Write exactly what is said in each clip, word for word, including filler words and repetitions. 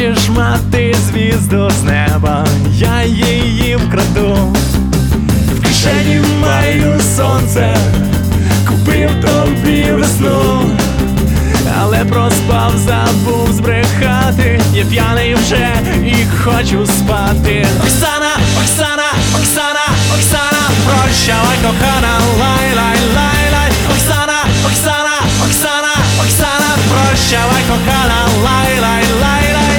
Хочеш мати звізду з неба, я її вкраду. В кишені маю сонце, купив тобі весну, але проспав, забув збрехати. Я п'яний вже і хочу спати. Оксана, Оксана, Оксана, Оксана, прощавай, кохана, лай, лай, лай, лай. Оксана, Оксана, Оксана, Оксана, прощавай, кохана, лай, лай, лай, лай.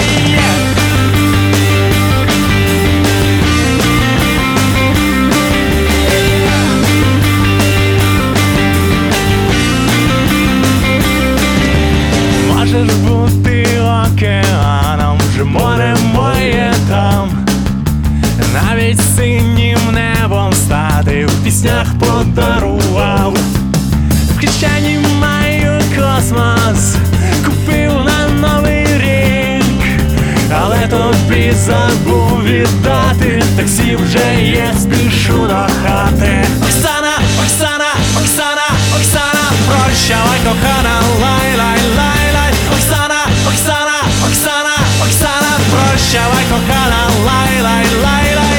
Можеш бути океаном, вже море моє там, навіть синім небом стати в піснях подарував. В кишені маю космос, купив на новий рік, але тобі забув віддати. Таксі вже є, спішу до хати. Оксана, Оксана, Оксана, Оксана, прощавай, кохана, лай, лай, лай, лай. Оксана, Оксана, Оксана, Оксана, прощавай, кохана, лай, лай, лай, лай.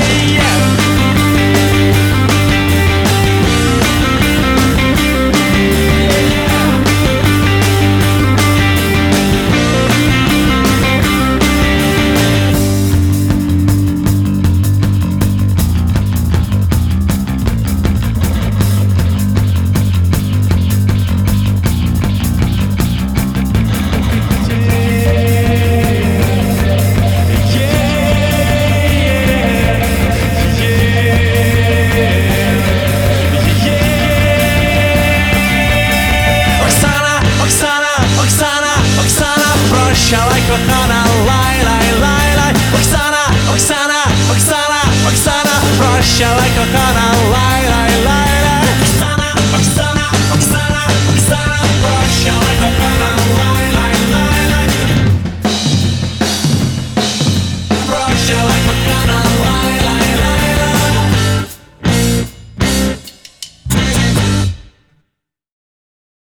Прощавай, кохана, лай, лай, лай, лай. Оксана, Оксана, Оксана, Оксана, прощавай, кохана.